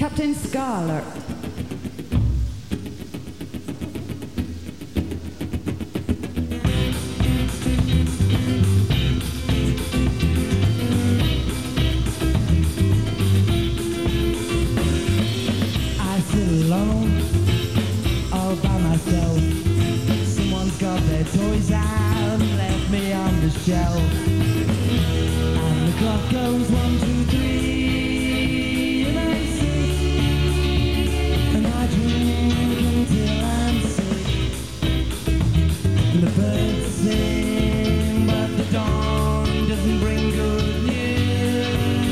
Captain Scarlet. I sit alone, all by myself. Someone's got their toys out and left me on the shelf. And the clock goes 1, 2, 3, and I sit and I drink until I'm sick. And the birds sing, but the dawn doesn't bring good news.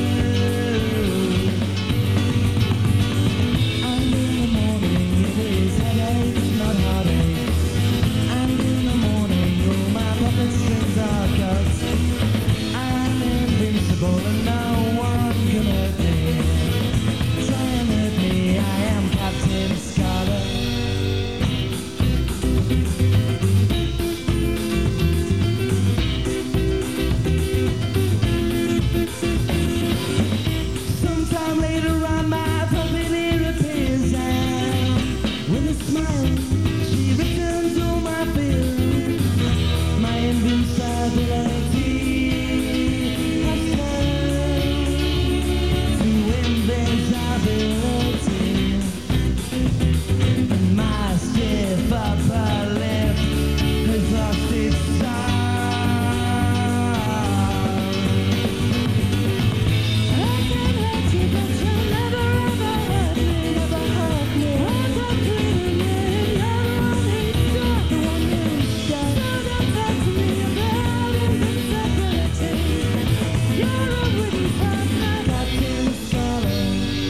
And in the morning it is headache, not heartache. And in the morning all my puppet strings are cut. I'm invincible and no one can hurt me. Try and hurt me, I am Captain Scarlet. Sometime later on my puppet here appears and with a smile she returns all my fears. My invincibility has turned to invincibility. And my stiff upper lip has lost its sound. I can hurt you, but you'll never ever hurt me, never hurt me. I'm not cleaning it, you're the one who's got the one who's got. So don't talk to me about invincibility. You're a wooden partner, Captain Scarlet.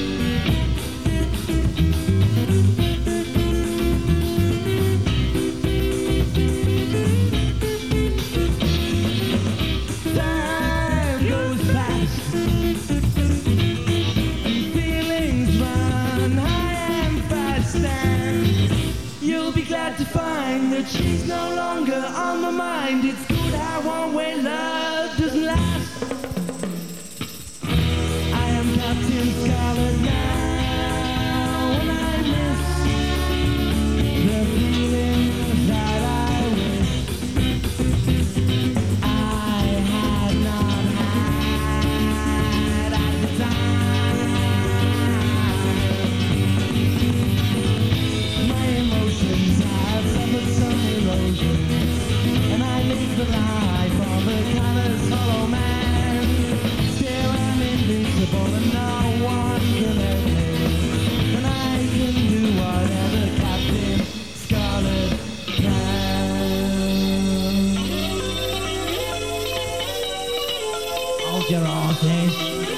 Time goes fast and feelings run high and fast, and you'll be glad to find that she's no longer on my mind. It's good how one-way love doesn't last. I am Captain Scarlet now, and I miss the feelings that I wish I had not had at the time. My emotions have suffered some erosion, and I live the life of a callous hollow man. Still I'm invincible and no one can hurt me, and I can do whatever Captain Scarlet can. Hold your horses.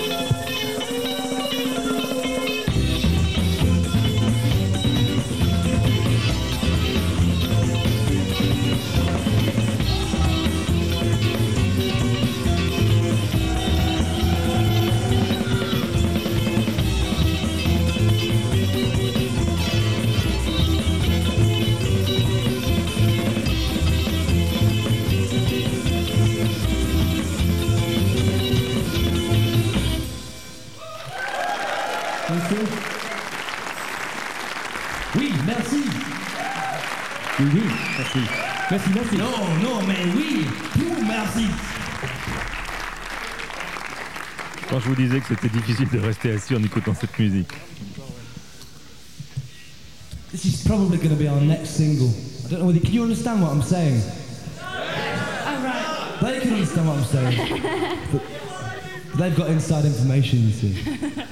Oui, merci. Oui, oui, merci. Merci, merci. Non, non, mais oui, tout merci. Quand je vous disais que c'était difficile de rester assis en écoutant cette musique. This is probably going to be our next single. I don't know whether can you understand what I'm saying? All right. They can understand what I'm saying. But they've got inside information, you see.